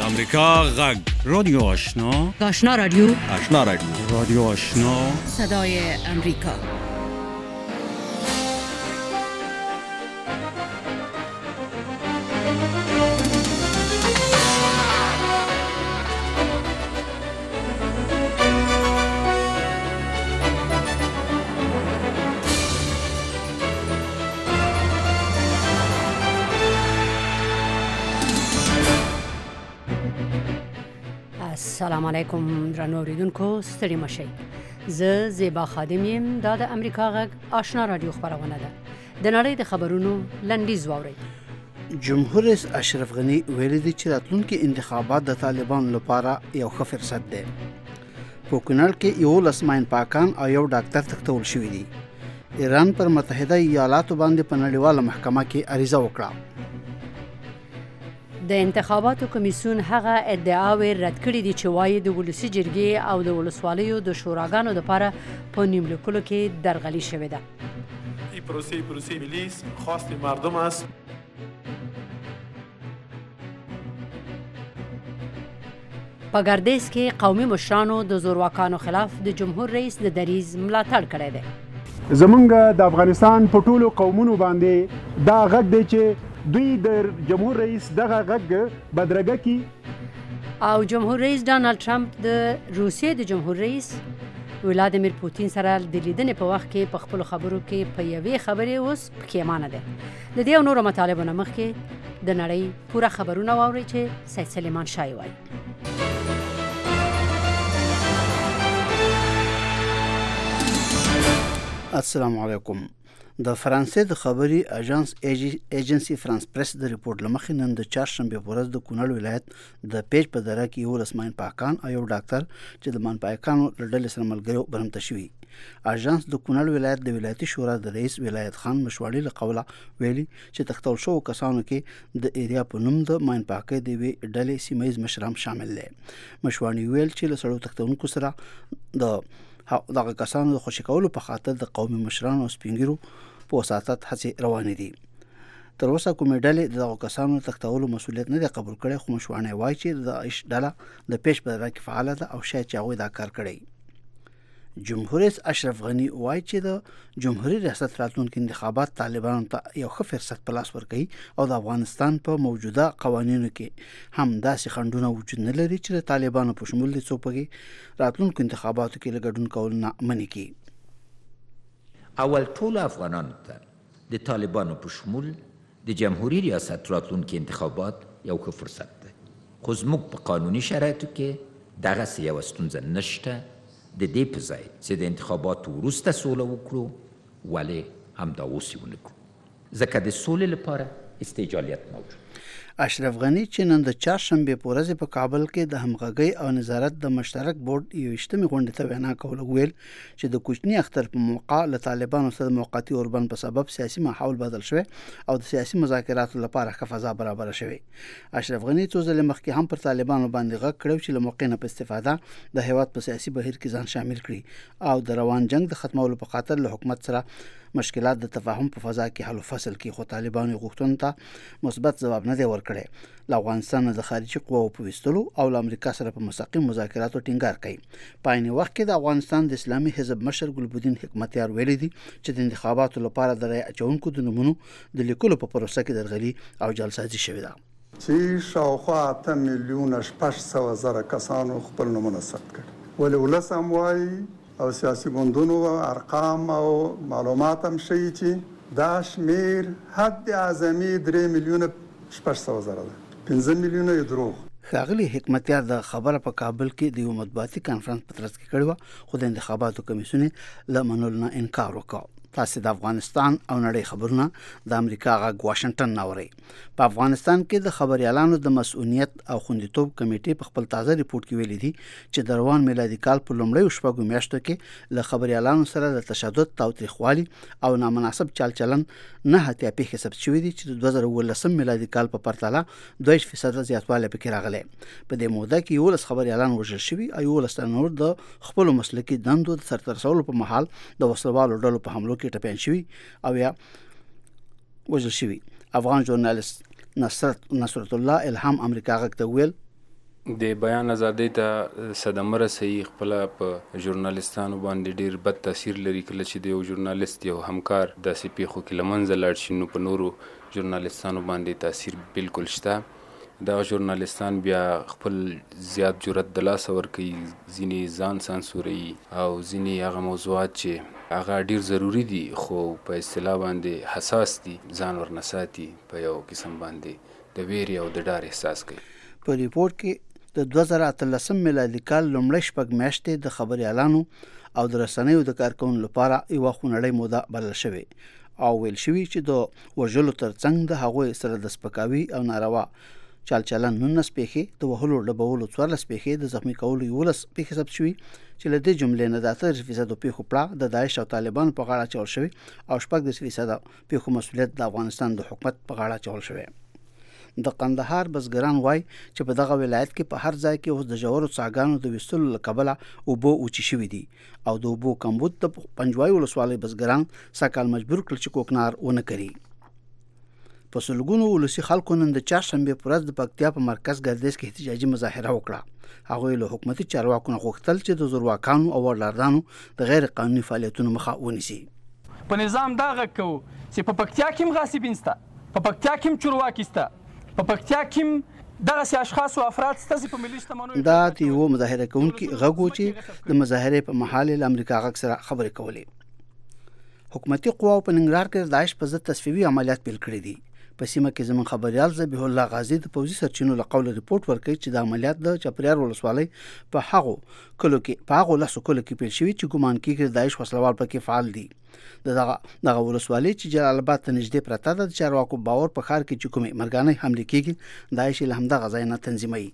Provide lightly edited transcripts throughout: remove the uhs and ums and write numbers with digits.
امریکا غږ رادیو آشنا رادیو رادیو آشنا صدای امریکا. السلام علیکم درنو اوریدونکو، ستړي مشئ. زه زیبا خادم یم. دا د امریکا غږ آشنا رادیو خبرونه ده. د نړۍ د خبرونو لنډیز واورئ. جمهور رئیس اشرف غنی ویلي دی چې راتلونکي انتخابات د طالبانو لپاره یو ښه فرصت دی. په کونړ کې 11 ماین پاکان او یو ډاکټر تښتول شوي دي. ایران پر متحده ایالاتو باندې په نړیواله محکمه کې عریضه وکړه. د انتخاباتو کمیسیون هغه ادعاوې رد کړې دي چې وایي د ولسي جرګې او د ولسوالیو د شوراګانو لپاره په نیملیکونو کې درغلي شوې ده. این پروسه ملی است، خواست مردم است. په ګردیز کې قومي مشرانو د زورواکانو خلاف د جمهور رئیس د دریځ ملاتړ کړی دی. زمونږ د افغانستان په ټولو قومونو باندې دا غږ دی چې دوی د جمهور رئیس دغه غږ بدرګه کی. او جمهور رئیس ډانلډ ټرمپ د روسیې د جمهور رئیس ولادیمیر پوتین سره د لیدنې په وخت کې په خپل خبرو کې په یوې خبرې اوس پښیمانه ده. د دې او نورو مطالبو نه مخکې د نړۍ پوره خبرونه واورئ چې سید سلیمان شاه وایي. السلام علیکم. د فرانسې د خبري اژانس ایجنسی فرانس پریس د ریپورت لمخې نن د چهارشنبه په ورځ د کونړ ولایت د پیج په دره کې 11 ماین پاکان او یو ډاکټر چې د مان پاکانو له ډلې سره ملګري برمته شوي. اژانس د کونړ ولایت د ولایتي شورا د رئیس ولایت خان مشواړي له قوله ویلي چې تختول شو کسانو کې د ایریا په نوم د ماین پاکۍ د وی ډلې سیمایي مشران شامل دي. مشواړي ویل چې له سړو تختونکو سره دغه کسانو د خوشی کولو په خاطر د قومي مشرانو او سپینګرو په وساتت هڅې روانې دي. تر اوسه کومې ډلې دغه کسانو تختولو مسؤلیت نه دی قبول کړی، خو مشوانه وایي چې د ډله د پیش په دره کې فعال ده او شاید چې هغوی دا کار کړی. جمهور رئیس اشرف غنی وایي چې د جمهوریت ریاست راتلونکي انتخابات طالبانو ته یو ښه فرصت په لاس ورکوي او د افغانستان په موجوده قوانینو کې هم داسې خنډونه وجود نه لري چې د طالبانو په شمول د څوک پکې راتلونکو انتخاباتو کې له ګډون کول نه منې کړي. اول ټول افغانانو ته د طالبانو په شمول د جمهوریت ریاست راتلونکي انتخابات یو ښه فرصت دی، خو زموږ په قانوني شرایطو کې دغسې یوه ستونزه نشته. د دې په ځای چې د انتخاباتو وروسته سوله وکړو، ولې همدا اوس یې ونه کړو، ځکه د سولې لپاره استعجالیت موجود. اشرف غنی چې نن د چهارشنبه په ورځ په کابل کې د همغږۍ او نظارت د مشترک بورډ 21مې غونډې ته وینا کوله، ویل چې د کوچني اختر په موقع له طالبانو سره موقتی اوربند په سبب سیاسي ماحول بدل شوی او د سیاسي مذاکراتو لپاره ښه فضا برابر شوی. اشرف غنی څو ځله مخکې هم پر طالبانو باندې غږ کړی چې له موقع نه په استفاده د هیواد په سیاسي بهیر کې ځان شامل کړي او د روان جنگ د ختمولو په خاطر له حکومت سره مشکلات د تفاهم په فضا کې حل و فصل کې، خو طالبانو غوښتنو ته مثبت ځواب نه دی ورکړی. له افغانستان د خارجي قواو په ویستلو او له امریکا سره په مستقیم مذاکراتو ټینګار کوي. په عین وخت کې د افغانستان د اسلامي حزب مشر ګلبدین حکمتیار ویلي دي چې د انتخاباتو لپاره د رای اچونکو د نومونو د لیکلو په پروسه کې درغلي او جعلسازي شوې ده. چې شاوخوا 8,600,000 کسانو خپل نومونه ثبت کړي، ولې ولس هم وایي او سیاسي ګوندونو ارقام او معلومات هم ښیي چې دا شمیر حد اعظمي 3,600,000 ده، 5 میلیونه یې دروغ. ښاغلي حکمتیار د خبره په کابل کې د یو مطبوعاتي کانفرنس په ترڅ کې کړې وه، خو د انتخاباتو کمیسیون له منلو نه انکار وکړ. تاسو د افغانستان او نړۍ خبرونه د امریکا غږ واشنگټن ناوري. په افغانستان کې د خبريالانو د مسؤلیت او خوندیتوب کمیټې په خپل تازه ریپورت کې ویلي دي چې د روان میلادي کال په لومړیو 6 میاشتو کې له خبريالانو سره د تشدد، تاوتریخوالي او نامناسب چلچلن 9 پیښې ثبت شوې دي چې د 2019 میلادي کال په پرتله 2% زیاتوالی پکې راغلی. په دې موده کې 11 خبريالان وژل شوي او 11 نور د خپل مسلکي دندو د سرته رسولو په مهال د وسلوالو ډلو په حملو کې ټپيان شوي او یا وژل شوي. افغان ژورنالیست نصرت الله الهام امریکا غږ ته ویل د بیان ازادۍ ته صدمه رسوي، خپله په ژورنالستانو باندې ډېر بد تاثیر لري. کله چې د یو ژورنالست یو همکار داسې پیښو کې له منځه لاړ شي، نو په نورو ژورنالستانو باندې تاثیر بالکل شته. دغه ژورنالستان بیا خپل زیات جرأت د لاسه ورکوي، ځینې ځان سانسوروي او ځینې هغه موضوعات چې هغه ډېر ضروري دي خو په اصطلاح باندې حساس دي ځان ورنه ساتي، په یو قسم باندې د ویرې او د ډار احساس کوي. په ریپورت کې د 2013 میلادي کال لومړۍ شپږ میاشتې د خبریالانو او د رسنیو د کارکونکو لپاره یوه خونړۍ موده بلل شوې او ویل شوي چې د وژلو ترڅنګ د هغوی سره د سپکاوي او ناروا چلچلن 19 پیښې، د وهلو ډبولو 14 پیښې، د زخمي کولو 11 پیښې ثبت شوي چې له دې جملې نه د 80% پیښو پړه د داعش او طالبانو په غاړه اچول شوي او 4% پیښو مسؤلیت د افغانستان د حکومت په غاړه اچول شوی. د قندهار بزګران وای چې په دغه ولایت کې په هر ځای کې اوس د ژورو څاګانو د ویستلو له کبله اوبه اوچې شوي دي او د اوبو کمبود د پنجوایي ولسوالۍ بزګران سږکال مجبور کړل چې کوکنار ونه کړي. په سلګونو ولسي خلکو نن د چهارشنبې په ورځ د پکتیا په مرکز ګردیز کې احتجاجي مظاهره وکړه. هغوی له حکومتي چارواکو نه غوښتل چې د زورواکانو او وړلاندانو د غیر قانوني فعالیتونو مخه ونیسي. په نظام دا غږ کوو چې په پکتیا کې هم غاصبین شته، په پکتیا کې هم چورواکي شته، په پکتیا کې دغسې اشخاص او افراد شته چې په ملي شتمنیو دا د یوه مظاهره کوونکي غږ و چې د مظاهرې په مهال له امریکا غږ سره خبرې کولې. حکومتي قواو په ننګرهار کې د داعش په ضد تصفیوي عملیات پیل کړي دي. په سیمه کې زموږ خبریال ذبیح الله غازی د پوځي سرچینو له قوله ریپورت ورکړي چې د عملیات د چپریار ولسوالۍ په هغو لسو کلو کې پیل شوي چې ګمان کېږي د داعش وسلوال پکې فعال دي. دغه ولسوالۍ چې جلال آباد ته نږدې پرته ده، د چارواکو باور په ښار کې چې کومې مرګانۍ حملې کېږي داعش له همدغه ځای نه تنظیموي.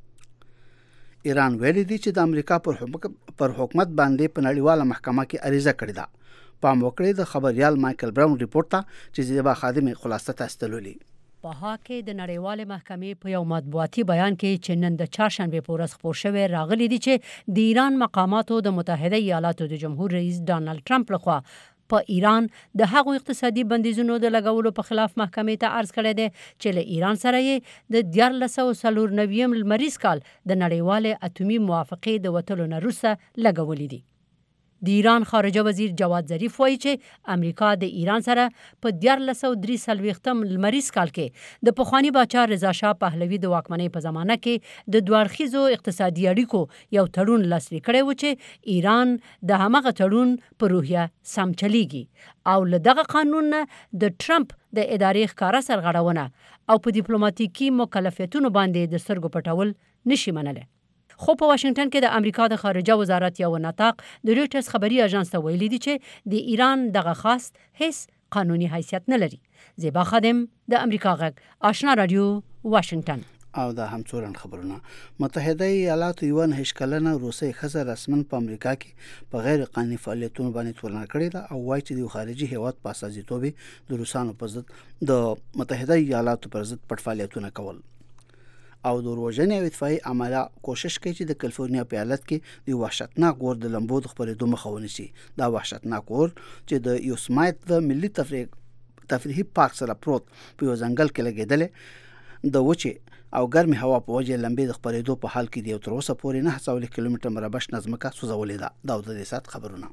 ایران ویلي دی چې د امریکا پر حکومت باندې په نړیواله محکمه کې عریضه کړې ده. پام وکړئ د خبریال مایکل براون ریپورت ته چې زیبا خادم خلاصه تاسو ته لولي. په هغه کې د نړیوالې محکمې په یو مطبوعاتي بیان کې چې نن د چهارشنبې په ورځ خپور شوی راغلی دی چې د ایران مقاماتو د متحده ایالاتو د جمهور رئیس ډانلډ ټرمپ لخوا په ایران د هغو اقتصادي بندیزونو د لګولو په خلاف محکمې ته عرض کړی دی چې له ایران سره یې د 1494 لمریز کال د نړیوالې اتومي موافقې د وتلو نه وروسته لګولي دي. د ایران خارجه وزیر جواد ظریف وایي چې امریکا د ایران سره په 1443 لمریز کال کې د پخوانی باچا رضا شاه پهلوي د واکمنۍ په زمانه کې د دوه اړخیزو اقتصادي اړیکو یو تړون لاسلیک کړی و چې ایران د همغه تړون په روحیه سم چلیږي او له دغه قانون نه د ټرمپ د ادارې ښکاره سرغړونه او په ډیپلوماټیکي مکلفیتونو باندې د سترګو پټول نشي منلی. خو په واشنگټن کې د امریکا د خارجه وزارت یو نطاق د رویټرز خبري اژانس ته ویلي دي چې د ایران دغه خاص هیڅ قانوني حیثیت نه لري. زیبا خادم د امریکا غږ آشنا رادیو واشنگټن. او دا هم څورن خبرونه. متحده ایالاتو یو نه هیڅکلنه روسي خزه رسمن په امریکا کې په غیر قانوني فعالیتونو باندې تورن کړی دا او وايي چې د خارجي هیواد په اساسي د روسانو په ضد د متحده ایالاتو پر ضد پټ فعالیتونه کول او د وروژنې او دفاعي عمله کوشش کوي چې د کیلیفورنیا په ایالت کې د وحشتناک اور د لمبو د خپرېدو مخه ونیسي. دا وحشتناک اور چې د یوسمایت د ملي تفریحي پارک سره پروت په یو ځنګل کې لګېدلی د وچې او ګرمې هوا په وجه لمبې د خپرېدو په حال کې دی او تر اوسه پورې 940 کیلومتره مربع ځمکه سوځولې ده. دا د دې سات خبرونه.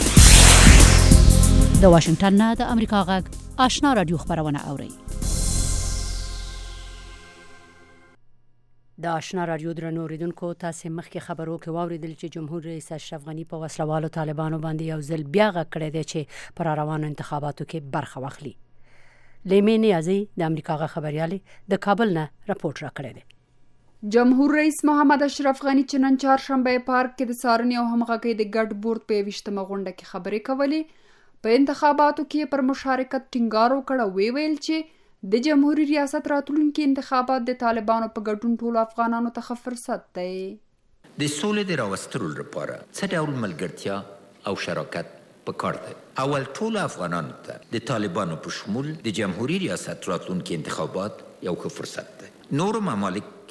د واشنگټن نه د امریکا غږ آشنا رادیو خبرونه اوري. د آشنا رادیو درنو اوریدونکو، تاسو مخکې خبرو کې واوریدل چې جمهور رئیس اشرف غنی په وسلوالو طالبانو باندې یو ځل بیا غږ کړی دی چې پر روانو انتخاباتو کې برخه واخلي. لیمې نیازي د امریکا غږ خبريالې د کابل نه راپورټ راکړی دی. جمهور رئیس محمد اشرف غنی چې نن چهارشنبه پارک کې د څارنې او همغږۍ د ګډ بورډ په 20مه غونډه کې خبرې کولې. په انتخاباتو کې پر مشارکت ټینګار وکړ او ویل چې د جمهوریت ریاست راتلونکي انتخابات د طالبانو په ګډون ټولو افغانانو ته فرصت دی. د سولې د راوستلو لپاره څه ډول ملګرتیا او شراکت پکار دی؟ اول ټولو افغانانو ته د طالبانو په شمول د جمهوریت ریاست راتلونکي انتخابات یو ښه فرصت دی. نورو ممالک کې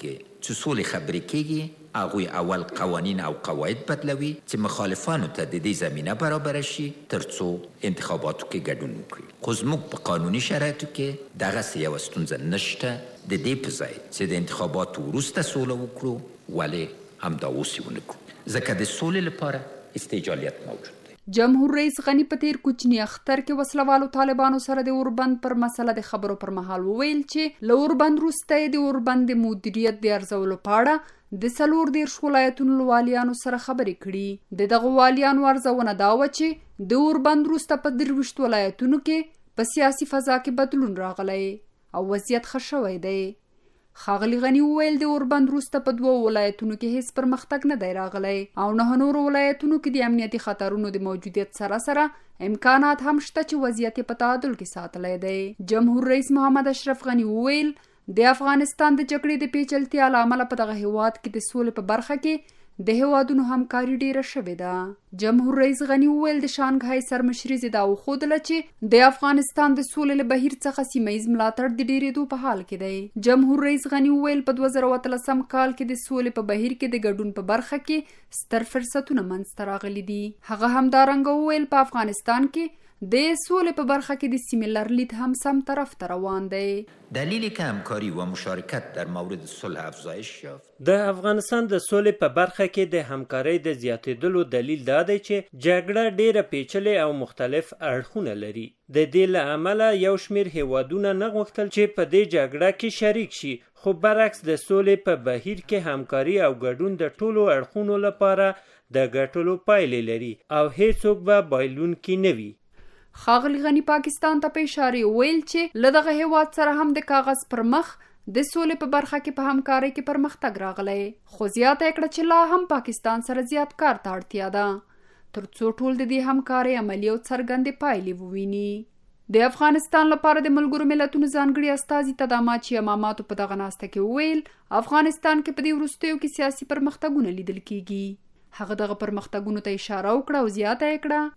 چې سولې خبرې کېږي هغوی اول قوانین او قواعد بدلوي چې مخالفانو ته د دې زمینه برابره شي تر څو انتخاباتو کې ګډون وکړي. خو زموږ په قانوني شرایطو کې دغسې یوه ستونزه نشته. د دې په ځای چې د انتخاباتو وروسته سوله وکړو ولې همدا اوس یې ونه کړو، ځکه د سولې لپاره استعجالیت موجود. جمهور رئیس غنی په تیر کوچني اختر کې وسلوالو طالبانو سره د اوربند پر مسله د خبرو پر مهال وویل چې له اوربند وروسته د اوربند د مدیریت د ارزولو په اړه د 14 ولایتونو له والیانو سره خبرې کړي. د دغه والیانو ارزونه دا وه چې د اوربند وروسته په 23 ولایتونو کې په سیاسي فضا کې بدلون راغلی او وضعیت ښه شوی دی. ښاغلي غني وویل د اوربند وروسته په 2 ولایتونو کې هیڅ پرمختګ نه دی راغلی او 9 نورو ولایتونو کې د امنیتي خطرونو د موجودیت سره امکانات هم شته چې وضعیت په تعادل کې ساتلی دی. جمهور رئیس محمد اشرف غني وویل د افغانستان د جګړې د پیچلتیا له امله په دغه هیواد کې د سولې په برخه کې د هیوادونو همکاري ډیره شوې ده. جمهور رئیس غني وویل د شانګهای سرمشري زدا وښودله چې د افغانستان د سولې له بهیر څخه سیمه ییز ملاتړ د ډیرېدو په حال کې دی. جمهور رئیس غني وویل په 2013 کال کې د سولې په بهیر کې د ګډون په برخه کې ستر فرصتونه منځته راغلي دي. هغه همدارنګه وویل په افغانستان کې د سولې په برخه کې د سیمې لرلید هم سم طرف ته روان دی. دلیلی که همکاری و مشارکت در مورد صلح افزایش یافت. د افغانستان د سولې په برخه کې د همکارۍ د زیاتېدلو دلیل دا دی چې جګړه ډیره پیچلې او مختلف اړخونه لري. د دې له امله یو شمېر هیوادونه نه غوښتل چې په دې جګړه کې شریک شي، خو برعکس د سولې په بهیر کې همکاري او ګډون د ټولو اړخونو لپاره د ګټلو پایلې لري او هیڅوک به بایلونکي نه وي. ښاغلي غني پاکستان ته په اشاره ویل چې له دغه هیواد سره هم د کاغذ پر مخ د سولې په برخه کې په همکارۍ کې پرمختګ راغلی، خو زیاته کړه چې لا هم پاکستان سره زیات کار ته اړتیا ده تر څو ټول د دې همکارۍ عملي او څرګندې پایلې وویني. د افغانستان لپاره د ملګرو ملتونو ځانګړي استازي تداماچي اماماتو په دغه ناسته کې وویل افغانستان کې په دې وروستیو کې سیاسي پرمختګونه لیدل کیږي. هغه دغه پرمختګونو ته اشاره وکړه او زیاته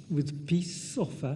کړه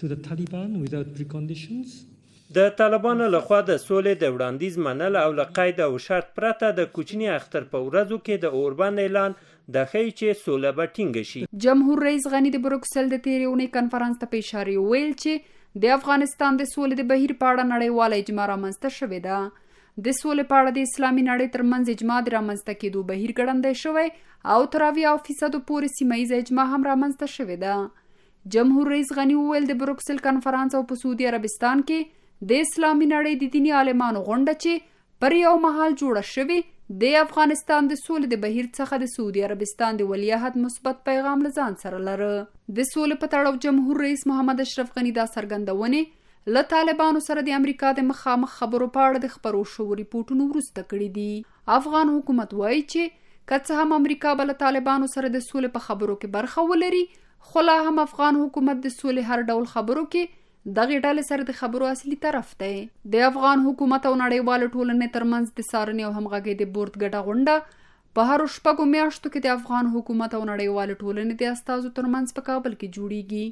د طالبانو لخوا د سولې د وړاندیز منل او له قید او شرط پرته د کوچني اختر په ورځو کې د اوربند اعلان د ښیي چې سوله به ټینګه شي. جمهور رئیس غني د بروکسل د تېرې اونۍ کنفرانس ته په اشاره ویل چې د افغانستان د سولې د بهیر په اړه نړیواله اجماع رامنځته شوې ده. د سولې په اړه د اسلامي نړۍ ترمنځ اجماع د رامنځته کېدو بهیر ګړندی شوی او تر 80% پورې سیمه ییزه اجماع هم رامنځته شوې ده. جمهور رئیس غني وویل د بروکسل کنفرانس او په سعودي عربستان کې د اسلامي نړۍ د دیني عالمانو غونډه چې پر یو مهال جوړه شوې د افغانستان د سولې د بهیر څخه د سعودي عربستان د ولیعهد مثبت پیغام له ځان سره لره. د سولې په تړاو جمهور رئیس محمد اشرف غني دا څرګندونې له طالبانو سره د امریکا د مخامخ خبرو په اړه د خپرو شوو ریپورټونو وروسته کړي دي. افغان حکومت وایي چې که څه هم امریکا به له طالبانو سره د سولې په خبرو کې برخه ولري، خو لا هم افغان حکومت د سولې هر ډول خبرو کې دغه ډلې سره د خبرو اصلي طرف دی. د افغان حکومت او نړیوال ټولنې ترمنځ د څارنې او همغږۍ د بورډ ګډه غونډه په هر 6 میاشتو کې د افغان حکومت او نړیوال ټولنې د استازو ترمنځ په کابل کې جوړیږي.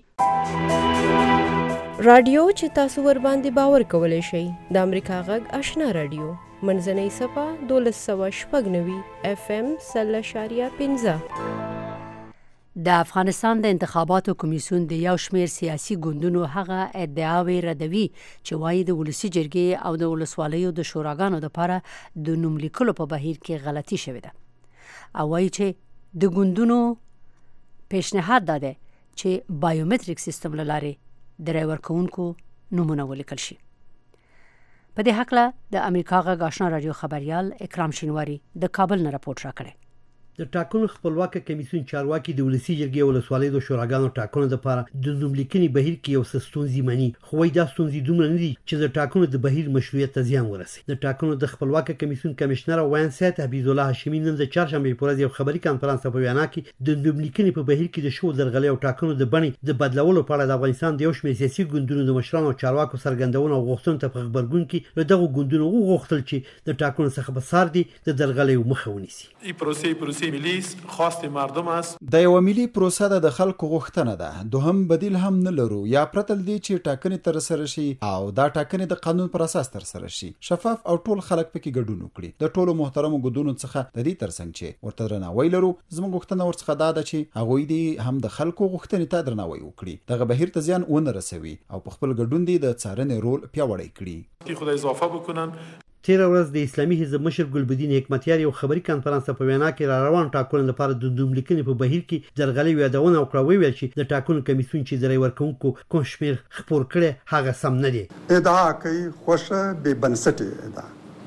رادیو چې تاسو ور باندې باور کولای شئ د امریکا غږ آشنا رادیو منځنۍ صفه 1290 FM 0.15. د افغانستان د انتخاباتو کمیسیون د یو شمېر سیاسي ګوندونو هغه ادعاوې ردوي چې وایي د ولسي جرګې او د ولسوالیو د شوراګانو لپاره د نوم لیکلو په بهیر کې غلطي شوې ده او وایي چې د ګوندونو پیشنهاد دا دی چې بایومتریک سیستم له لارې د رای ورکوونکو نومونه ولیکل شي. په دې هکله د امریکا غږ آشنا رادیو خبریال اکرام شینواری د کابل نه راپورټ راکړی. د ټاکنو خپلواکه کمیسیون چارواکي د ولسي جرګې او ولسوالیو د شوراګانو ټاکنو لپاره د نوملیکنې بهیر کې یو څه ستونزې مني، خو وایي دا ستونزې دومره نه دي چې د ټاکنو د بهیر مشروعیت ته زیان ورسوي. د ټاکنو د خپلواکه کمیسیون کمشنر وین سید حبیب الله هاشمي نن د چهارشنبې په ورځ یو خبري کنفرانس په وینا کې د نوملیکنې په بهیر کې د شو درغلۍ او ټاکنو د بڼې د بدلولو په اړه د افغانستان د یو شمېر سیاسي ګوندونو د مشرانو او چارواکو څرګندونه او غوښتنو ته په خبرګون کې له دغو ګوندونو وغوښتل چې د ټاکنو څخه په سار دي د درغلیو مخه ونیسي. این پروسه پروسه ملی خواست مردم است. د یو ملي پروسه د خلکو غوښتنه ده، دوهم بدیل هم نه لرو یا پرته له دې چې ټاکنې ترسره شي او دا ټاکنې د قانون پر اساس ترسره شي، شفاف او ټول خلک پکې ګډون وکړي. د ټولو محترمو ګوندونو څخه د دې ترڅنګ چې ورته درناوی لرو، زموږ غوښتنه ورڅخه دا ده چې هغوی دې هم د خلکو غوښتنې ته درناوی وکړي، دغه بهیر ته زیان ونه رسوي او په خپل ګډون دې د څارنې رول پیاوړی کړي. خدای اضافه بکنن. تیر ورځ د اسلامي حزب مشر ګلبدین حکمتیار یو خبري کانفرنس په وینا کې را روان ټاکنو لپاره د نوملیکنې په بهیر کې درغلي یادونه وکړه، ویل چې د ټاکنو کمیسیون چې د رای ورکوونکو کوم شمېر خپور کړي هغه سم نه دی. ادعا کوي خوښه بې بنسټه ادعا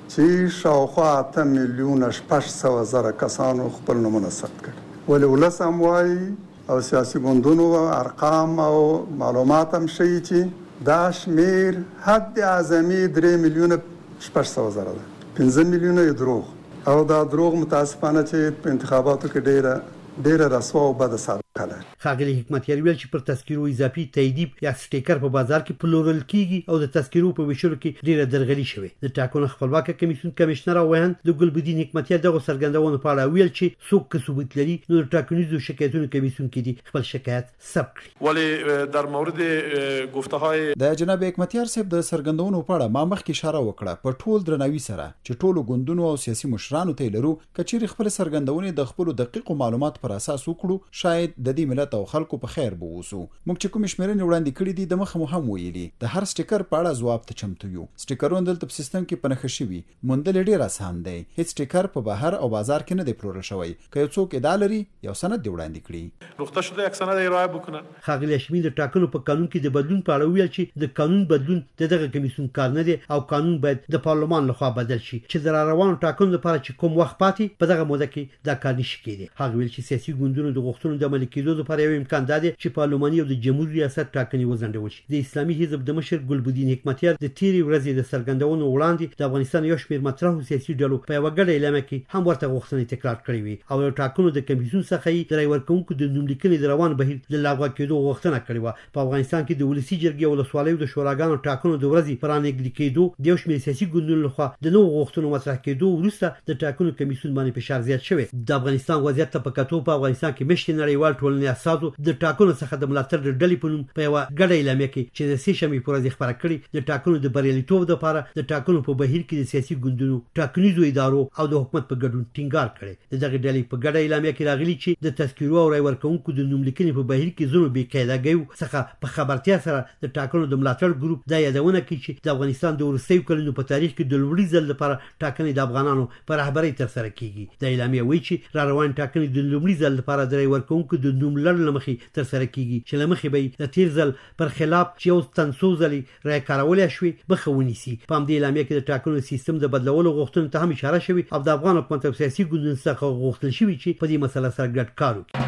چې شاوخوا 8 میلیونه 600,000 کسانو خپل نومونه ثبت کړي، ولې ولس هم وایي او سیاسي ګوندونو ارقام او معلومات هم ښیي چې دا شمېر حد اعظمي 3 میلیونه 600,000 ده، 15 میلیونه دروغ او دا دروغ متاسفانه چې په انتخاباتو کې ډېره رسوا او بده سابقه ده. ښاغلي حکمتیار ویل چې پر تذکیرو اضافي تاییدي یا سټیکر په بازار کې پلورل کیږي او د تذکیرو په ویشلو کې ډېره درغلي شوې. د ټاکنو خپلواکه کمیسیون کمشنر او ویاند د ګلبدین حکمتیار دغه څرګندونو په اړه ویل چې څوک که ثبوت لري نو د ټاکنیزو شکایتونو کمیسیون کې دي خپل شکایت ثبت کړي. ولی در مورد گفته های د جناب حکمتیار صاحب د څرګندونو په اړه ما مخکې اشاره وکړه، په ټول درناوي سره چې ټولو ګوندونو او سیاسي مشرانو ته لرو کچېرې خپل څرګندونې د خپل دقیقو معلومات پر اساس وکړو، شاید د دې ملت او خلکو په خیر به ووسو. موږ چې کوم شمیرنې وړاندې کړي دي د مخه مو هم ویلي د هر سټیکر په اړه ځواب ته چمتو یو. سټیکرونه دلته په سیستم کې په نښه شوي، موندل ډېر اسان دی. هیڅ سټیکر په بهر او بازار کې نه دی پلورل شوی. که یو څوک ادعا لري یو سند دی وړاندې کړي، روغته شده یک سند ارائه بکنن. ښاغلي هاشمي د ټاکنو په قانون کې د بدلون په اړه ویل چې د قانون بدلون دغه کمیسیون کار نه دی او قانون باید د پارلمان لخوا بدل شي چې د روانو ټاکنو لپاره چې کوم وخت پاتې په دغه موده کې دا کار نشي کېدی. هغه ویل چې سیاسي ګوندونو د غوښتنو د عملي کېدو لپاره یو امکان دی چې پارلماني او د جمهوریت ریاست ټاکنې وځنډول شي. د اسلامي حزب د مشر ګلبدین حکمتیار د تیرې ورځې د څرګندونو وړاندې د افغانستان یو شمېر مطرحو سیاسي ډلو په یوه ګډه اعلامیه کې هم ورته غوښتنې تکرار کړې وې او د ټاکنو د کمیسیون څخه یې د رای ورکوونکو د نوملیکنې د روان بهیر د لغوه کېدو غوښتنه کړې وه. په افغانستان کې د ولسي جرګې او ولسوالیو د شوراګانو ټاکنو د ورځې په رانږدې کېدو د یو شمېر سیاسي ګوندونو لخوا د نوو غوښتنو مطرح کېدو وروسته د ټاکنو کمیسیون باندې فشار زیات شوی. د افغانستان وضعیت ته په کتو په افغانستان کې مشتې نړیوال ټولنې اساسو د ټاکنو څخه د ملاتړ د ډلې په نوم په یوه ګډه اعلامیه کې چې د سې شنبې په ورځ خپاره کړې د ټاکنو د بریالیتوب لپاره د ټاکنو په بهیر کې د سیاسي ګوندونو، ټاکنیزو ادارو او د حکومت په ګډون ټینګار کړی. د دغې ډلې په ګډه اعلامیه کې راغلي چې د تذکیرو او رای ورکوونکو د نوملیکنې په بهیر کې ځینو بې قاعدګیو څخه په خبرتیا سره د ټاکنو د ملاتړ ګروپ دا یادونه کوي چې د افغانستان د وروستیو کلونو په تاریخ کې د لومړي ځل لپاره ټاکنې د افغانانو په رهبرۍ ترسره کیږي. د اعلامیه وایي چې را روان ټاکنې د لومړي ځل لپاره د رای ورکوونکو د نوم لړ له مخې ترسره کیږي چې له مخې به د تیر ځل پر خلاف چې یو تن څو ځلې رای کارولای شوې مخه ونیسي. په همدې اعلامیه کې د ټاکنو سیستم د بدلولو غوښتنو ته هم اشاره شوې او د افغان حکومت او سیاسي ګوندونو څخه غوښتل شوي چې په دې مسله سره ګډ کار وکړي.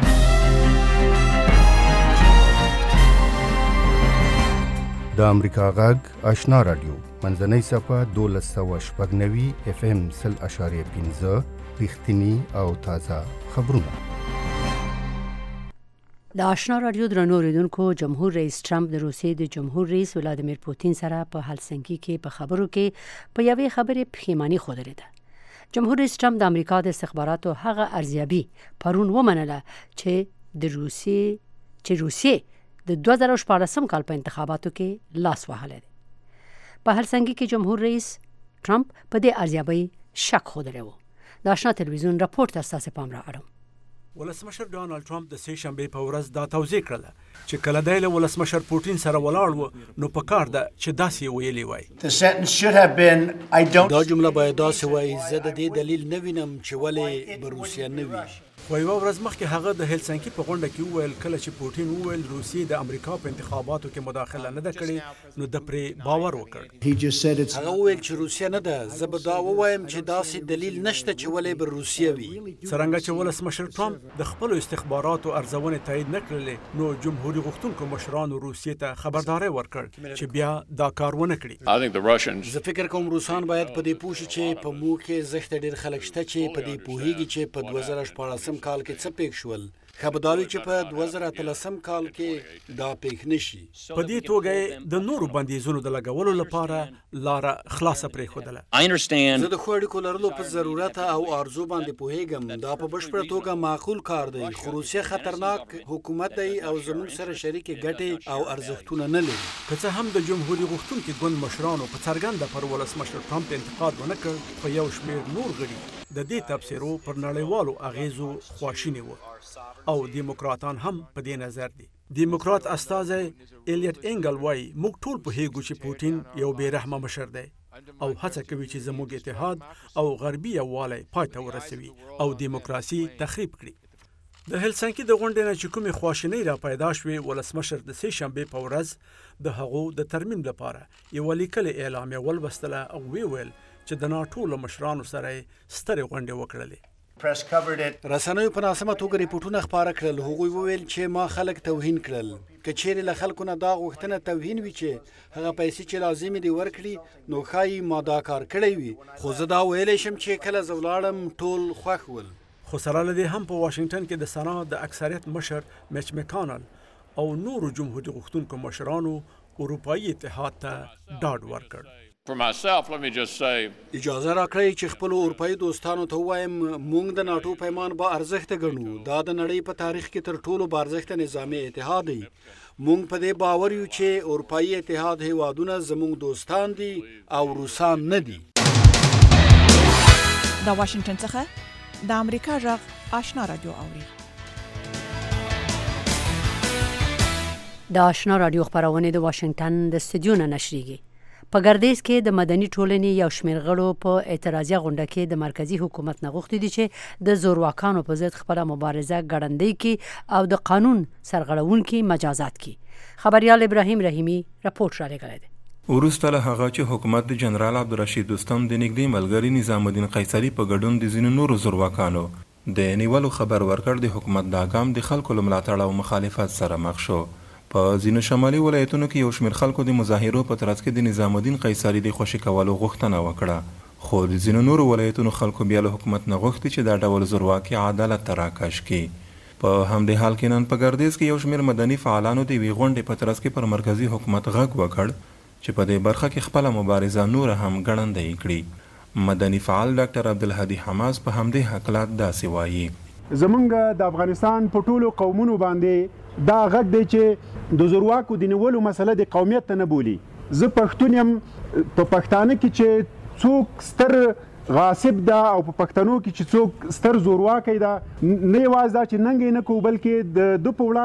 د امریکا غږ آشنا رادیو منځنۍ صفحه 1290 FM 0.5 رښتینی او تازه خبرونه. د آشنا رادیو درنو اوریدونکو، جمهور رئیس ټرمپ د روسیې د جمهور رئیس ولادیمیر پوتین سره په هلسنکی کې په خبرو کې په یوې خبرې پښیماني ښودلې ده. جمهور رئیس ټرمپ د امریکا د استخباراتو هغه ارزیابي پرون ومنله چې روسیې د 2014 کال په انتخاباتو کې لاس وهلی دی. په هلسنکی کې جمهور رئیس ټرمپ په دې ارزیابي شک ښودلی و. د آشنا تلویزیون راپور ته ستاسې پام را اړوم. ولسمشر ډانلډ ټرمپ د سې شنبې په ورځ دا توضیح کړله چې کله دی له ولسمشر پوتین سره ولاړ و نو په کار ده چې داسې ویلي وای. دا جمله باید داسې وای: زه د دې دلیل نه وینم چې ولې به روسیه نه وي. خو یوه ورځ مخکې هغه د هلسنکي په غونډه کې وویل کله چې پوتین وویل روسیې د امریکا په انتخاباتو کې مداخله نه ده کړې نو د پرې باور وکړ. هغه وویل چې روسیه نه ده. زه به دا ووایم چې داسې دلیل نشته چې ولې به روسیه وي. څرنګه چې ولسمشر ټرمپ د خپلو استخباراتو ارزونې تایید نه کړلې نو جمهوري غوښتونکو مشرانو روسیې ته خبرداری ورکړ چې بیا دا کار ونه کړي. زه فکر کوم روسان باید په دې پوه شي چې په موږ کې زښته ډېر خلک شته چې په دې پوهېږي چې په 2014 2013 کال کې څه پیښ شول خبرداري چې په 2013 کال کې دا پیښ نشي. په دې توګه د نورو بندیزونو د لګولو لپاره لار خلاصه پرېښودله. زه د ښو اړیکو لرلو په ضرورت او ارزو باندې پوهیږم. دا په بشپړه توګه معقول کار دی، خو روسیه خطرناک حکومت دی او زموږ سره شریک ګټې او ارزښتونه نه لري. که څه هم د جمهوریت غوښتونکي ګوند مشرانو په څرګنده پر ولسمشر ټرمپ انتقاد ونه کړ، په یو شمېر نور غړي د دې تبصرو پر نړیوالو اغیزو خواشیني وو او دیموکراتان هم په دې نظر دي. دیموکرات استازی الیټ انګل وایي موږ ټول پوهیږو چې پوتین یو بې رحمه مشر دی او هڅه کوي چې زموږ اتحاد او غربي یووالی پای ته ورسوي او دیموکراسي تخریب کړي. د هلسنکي د غونډې نه چې کومې خواشینۍ را پیدا شوې، ولسمشر د سې شنبې په ورځ د هغو د ترمیم لپاره یوه لیکلې اعلامیه ولوستله او ویل چې د ناټو له مشرانو سره یې سترې غونډې وکړلې. رسنیو په ناسمه توګه ریپورټونه خپاره کړل. هغوی وویل چې ما خلک توهین کړل. که چیرې له خلکو نه دا غوښتنه توهین وي چې هغه پیسې چې لازمې دي ورکړي، نو ښایي ما دا کار کړی وي. خو زه دا ویلی شم چې کله زه ولاړم ټول خوښ ول. خو سره له دې هم په واشنګټن کې د سنا د اکثریت مشر میچ مکانل او نورو جمهوریت غوښتونکو مشرانو اروپایي اتحاد ته ډاډ ورکړ. اجازه راکړئ چې خپلو اروپایي دوستانو ته ووایم موږ د ناټو پیمان با ارزښته ګڼو. دا د نړۍ په تاریخ کې تر ټولو با ارزښته نظامي اتحاد دی. موږ په دې باور یو چې اروپایي اتحاد هیوادونه زموږ دوستان دي او روسان نه دي. د واشنګټن څخه د امریکا غږ آشنا رادیو اوري. د آشنا رادیو خبرونه د واشنګټن د استودیو نه نشریږي. په ګردیز کې د مدني ټولنې یو شمېر غړو په اعتراضي غونډه کې د مرکزی حکومت نه غوښتي دي چې د زورواکانو په ضد خپله مبارزه ګړندۍ کړي او د قانون سرغړونکي مجازات کړي. خبریال ابراهیم رحیمی راپورټ را لېږلی دی. وروسته له هغه چې حکومت د جنرال عبدالرشید دوستم د نږدې ملګري نظام الدین قیصري په ګډون د ځینو نورو زورواکانو د نیولو خبر ورکړ، د حکومت دا ګام د خلکو له ملاتړ او مخالفت سره مخ شو. په ځینو شمالي ولایتونو کې یو شمېر خلکو د مظاهرو په ترڅ کې د نظام الدین قیصري د خوشي کولو غوښتنه وکړه، خو د ځینو نورو ولایتونو خلکو بیا له حکومت نه غوښتي چې دا ډول زورواکي عدالت ته راکش کړي. په همدې حال کې نن په ګردیز کې یو شمېر مدني فعالانو د یوې غونډې په ترڅ کې پر مرکزي حکومت غږ وکړ چې په دې برخه کې خپله مبارزه نوره هم ګړندۍ کړي. مدني فعال ډاکټر عبدالهادي حماس په همدې هکله داسې وایي: زمونږ د افغانستان په ټولو قومونو باندې دا غږ دی چې د زورواکو د نیولو مسله د قومیت ته نه بولي. زه پښتون یم. په پښتانه کې چې څوک ستر غاصب ده او په پښتنو کې چې څوک ستر زورواکی ده، نه یوازې دا چې ننګ یې نه کوو بلکې د په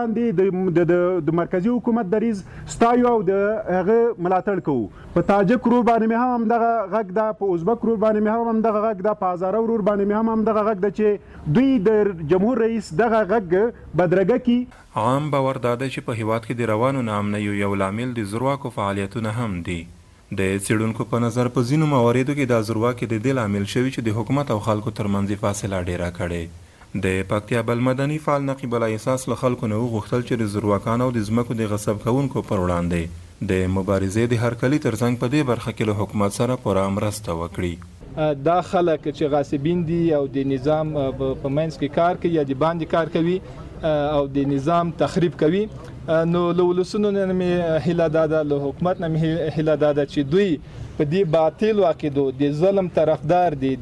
وړاندې د مرکزي حکومت دریځ ستایو او د هغه ملاتړ کوو. په تاجک ورور باندې مې هم همدغه غږ ده، په ازبک ورور باندې مې هم همدغه غږ ده، په هزاره ورور باندې مې هم همدغه غږ ده چې دوی د جمهور رئیس دغه غږ بدرګه کړي. عام باور دا دی چې په هیواد کې د روانو ناامنیو یو لامل د زورواکو فعالیتونه هم دي. د څېړونکو په نظر په ځینو مواردو کې دا زورواکي د دې لامل شوي چې د حکومت او خلکو ترمنځ فاصله ډیره کړې. د پکتیا بل مدني فعال نقیب الله احساس له خلکو نه وغوښتل چې د زورواکانو او د ځمکو د غصب کوونکو پر وړاندې د مبارزې د هرکلي ترڅنګ په دې برخه کې له حکومت سره پوره مرسته وکړي. دا خلک چې غاصبین دي او د نظام په منځ کې کار کوي یا د باندې کار کوي او د نظام تخریب کوي، نو له ولسونو نه مې هیله دا ده، له حکومت نه مې هیله دا ده چې دوی په دې باطلو عقیدو د ظلم طرفدار دي،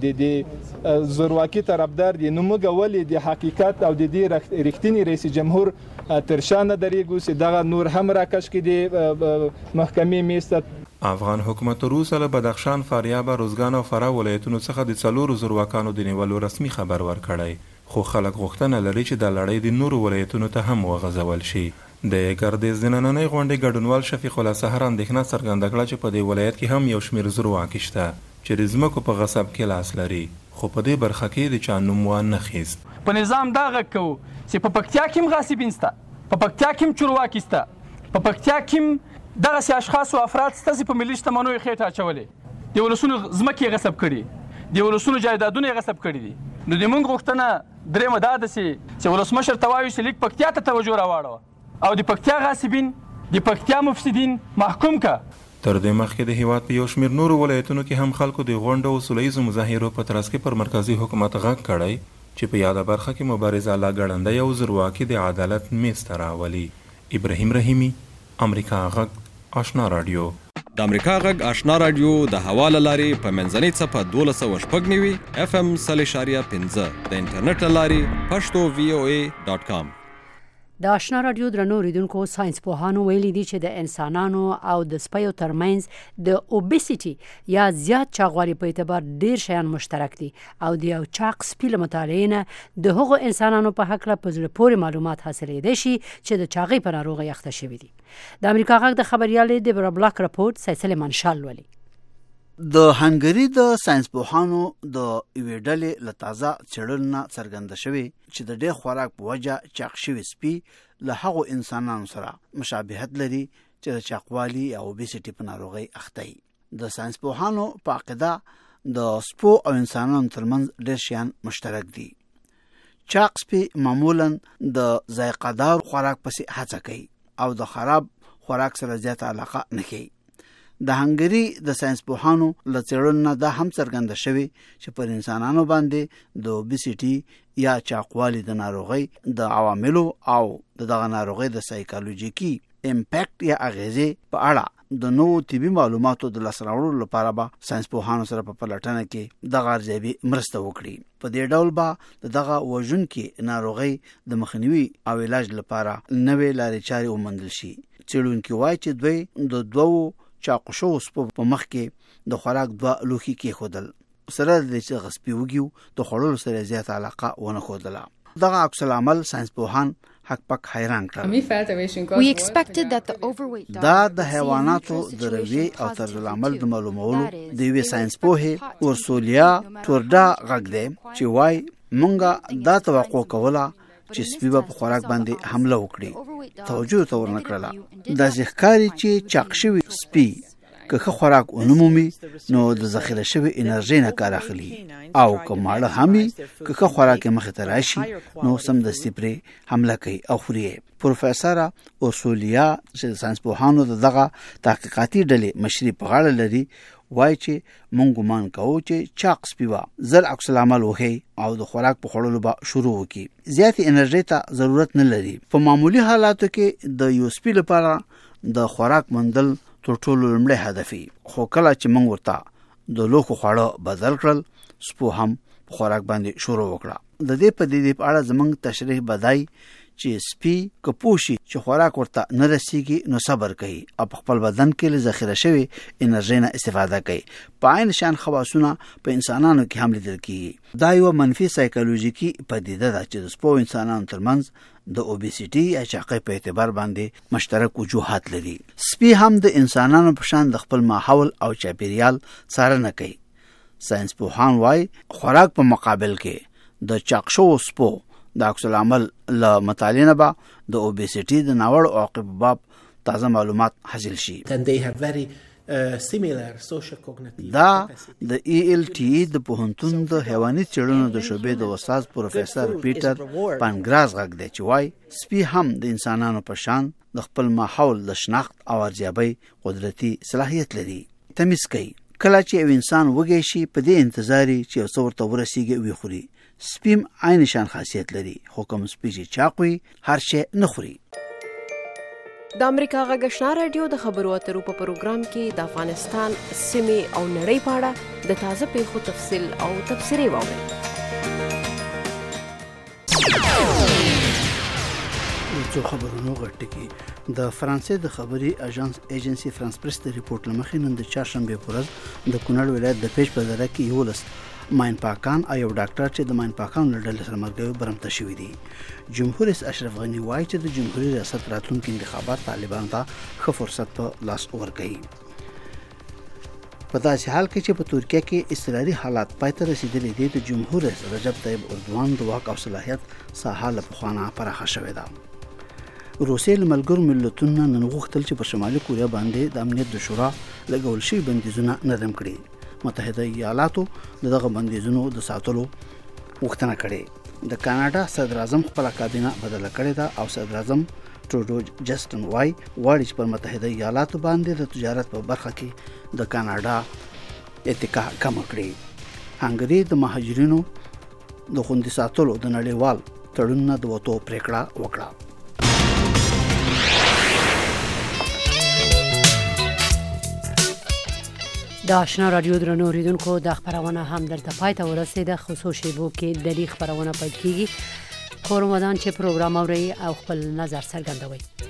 د زورواکي طرفدار دي، نو موږ ولې د حقیقت او د دې رښتینی رئیس جمهور تر شا نه درېږو چې دغه نور هم راکش کړي د محکمې میز ته. افغان حکومت وروسته له بدخشان، فاریاب، روزګان او فراه ولایتونو څخه د 4 زورواکانو د نیولو رسمي خبر ورکړی، خو خلک غوښتنه لري چې دا لړۍ د نورو ولایتونو ته هم وغځول شي. د ګردیز د نننۍ غونډې ګډونوال شفیق الله سحر اندېښنه څرګنده کړه چې په دې ولایت کې هم یو شمېر زورواکي شته چې د ځمکو په غصب کې لاس لري، خو په دې برخه کې د چا نوم وانه خیست. په نظام دا غږ کوو چې په پکتیا کې هم غاصبین شته، په پکتیا کې هم چورواکي شته، په پکتیا کې هم دغسې اشخاص او افراد شته چې په ملي شتمنیو یې خېټه اچولې، د ولسونو ځمکې یې غصب کړي، د ولسونو جایدادونه یې غصب کړي دي. نو د موږ غوښتنه درېیمه دا ده چې ولسمشر ته وایو چې لیک پکتیا ته توجه راواړوه او د پکتیا غاصبین، د پکتیا مفسدین محکوم کا. تر دې مخکې د هیواد په یو شمېر نورو ولایتونو کې هم خلکو د غونډو او سوله ییزو مظاهرو په ترڅ کې پر مرکزي حکومت غږ کړی، چې په یاده برخه کې مبارزه لا ګړندۍ او زورواکي د عدالت میز ته راولي. ابراهیم رحیمی، امریکا غږ آشنا رادیو. د امریکا غږ آشنا رادیو د حواله لارې په منځنۍ څپه 1290 FM 0.5 د انټرنیټ لارې pashto.voa.com. د آشنا رادیو درنو اوریدونکو، ساينس پوهانو ویلي دي چې د انسانانو او د سپیو ترمنځ د اوبیسيټي یا زیات چاغوالي په اعتبار ډیر شیان مشترک دي او د یو چاق سپي له مطالعې نه د هغو انسانانو په هکله په زړه پورې معلومات حاصلېدای شي چې د چاغۍ په ناروغۍ اخته شوي دي. د امریکا غږ د خبريالې د بلاک رپورټ سیسل منشال ولي. د هنګری د ساينس پوهانو د یوې ډلې له تازه څېړنو څرګنده شوې چې د ډېر خوراک په وجه چاق شوي سپي له هغو انسانانو سره مشابهت لري چې د چاقوالي او اوبیسيټي په ناروغۍ اخته دي. د ساينس پوهانو په عقیده د سپو او انسانانو ترمنځ ډېر شیان مشترک دي. چاق سپي معمولا د ذایقه‌دار خوراک پسې هڅه کوي او د خراب خوراک سره زیاته علاقه نه کوي. د هنګری د ساينس پوهانو له څېړنو دا هم څرګنده شوی چې پر انسانانو باندې د اوبیسيټي یا چاقوالي د ناروغۍ د عواملو او دغه ناروغۍ د سایکولوژیکي امپیکټ یا اغیزې په اړه د نوو طبي معلوماتو د لاسته راوړلو لپاره به ساينس پوهانو سره په پلټنه کې دغه ارزیابي مرسته وکړي. په دې ډول به دغه وژونکي ناروغۍ د مخنیوي او علاج لپاره نوې لارې چارې وموندل شي. څېړونکي وایي چې دوی د دوو چاقو شو سپو په مخ کې د خوراک 2 لوښي کې خودل سره د چې غسپي وګیو د خړولو سره زیات علاقه ونه خودله. دغه عکس العمل ساينس پوهان حق پک حیران کړل. دا د حیواناتو د روي او طرز العمل د معلومولو د یوې ساينس پوهې اورسولیا ټورډا غږ دی چې وای مونږه دا توقع کوله چې سپي په خوراک باندې حمله وکړي. توجه ته ورنکړه. دا ځکه چې چاق شوی سپي که خوراک ونمومي نو د ذخیره شوی انرژي نه کار اخلي او کوماړه همي که خوراک مخ ته راشي نو سم د سپری حمله کوي او خوري. پروفیسور اورسولیا چې ساينس پوهانو دغه تحقیقاتي ډلې مشري په غاړه لري وای چې مونږ ګمان کوو چې چاق سپیوا زر عکس العمل وهي او د خوراک په خوړلو به شروع وکړي. زیات انرژي ته ضرورت نه لري. په معمولی حالاتو کې د یو سپي لپاره د خوراک موندل تر ټولو لومړی هدف وي. خو کله چې مونږ ورته د لوښو خواړه بدل کړل سپو هم خوراک باندې شروع وکړه. د دې په دې په اړه زمونږ تشریح بدای چې سپي کپوشي چې خوراک ورته نه رسیږي نو صبر کوي او په خپل بدن کې له ذخیره شوی انرژي نه استفاده کوي. په عین شان خواصونه په انسانانو کې هم لیدل کیږي. دا یو منفي سایکولوژیکي پدیده ده چې د سپو انسانانو ترمنځ د اوبیسيټي یا چاقۍ په اعتبار باندې مشترک وجوهات لري. سپي هم د انسانانو په شان د خپل ماحول او چاپیریال څارنه کوي. ساينس پوهان وايي خوراک په مقابل کې د چاق شو سپو د عکس العمل له مطالعې به د اوبیسيټي د ناوړو عواقبو باب تازه معلومات حاصل شي. دا د ELTE د پوهنتون د حیواني څېړنو د شعبې د استاد پروفیسور پیټر پانګراز غږ دی چې وایي سپي هم د انسانانو په شان د خپل ماحول د شناخت او ارزیابۍ قدرتي صلاحیت لري. تمیز کوي. کله چې یو انسان وږی شي په دې انتظار چې یو څه ورته ورسیږي وي خوري. سپیم عین شان خاصیت لري خو کوم سپي چې چاقوي هر شی نه خوري. د امریکا غږ آشنا رادیو د خبرو اترو په پروګرام کې د افغانستان سیمې او نړۍ په اړه د تازه پیښو تفصیل او تبصرې واورئ. څو خبرونو غټکی د فرانسې د خبري ایجنسی فرانس پریس د ریپورت لمخې نن د چهارشنبه په ورځ د کونړ ولایت د پیج په دره کې یو لس ماین پاکان او یو ډاکټر چې د ماین پاکان له ډلې سره مرګ برمته شوی دی. جمهور رئیس اشرف غنی وایي چې د جمهوریت ریاست راتلونکي انتخابات طالبانو ته ښه فرصت په لاس ورکوي. په داسې حال کې چې په ترکیه کې اضطراري حالات پای ته رسیدلي دي د جمهور رئیس رجب طیب اردوان د واک او صلاحیت ساحه له پخوانه پراخه شوې ده. روسیې له ملګرو ملتونو نن غوښتل چې په شمالي کوریا باندې د امنیت د شورا لګول شوي بندیزونه نرم کړي. متحده ایالاتو دغه بندیزونو د ساتلو غوښتنه کړې. د کاناډا صدر اعظم خپل کابینه بدله کړې ده او صدر اعظم ټروډو جسټن وای غواړي چې پر متحده ایالاتو باندې د تجارت په برخه کې د کاناډا اتکا کم کړي. هنګری د مهاجرینو د خوندي ساتلو د نړیوال تړون نه د وتو پریکړه وکړه. د آشنا رادیو درنو اوریدونکو د خبرونه هم دلته پای ته ورسېده. خصوصي شیبو کې د دې خبرونه پیل کیږي. کور مدان چې پروګرام اوري او خپل نظر څرګندوي.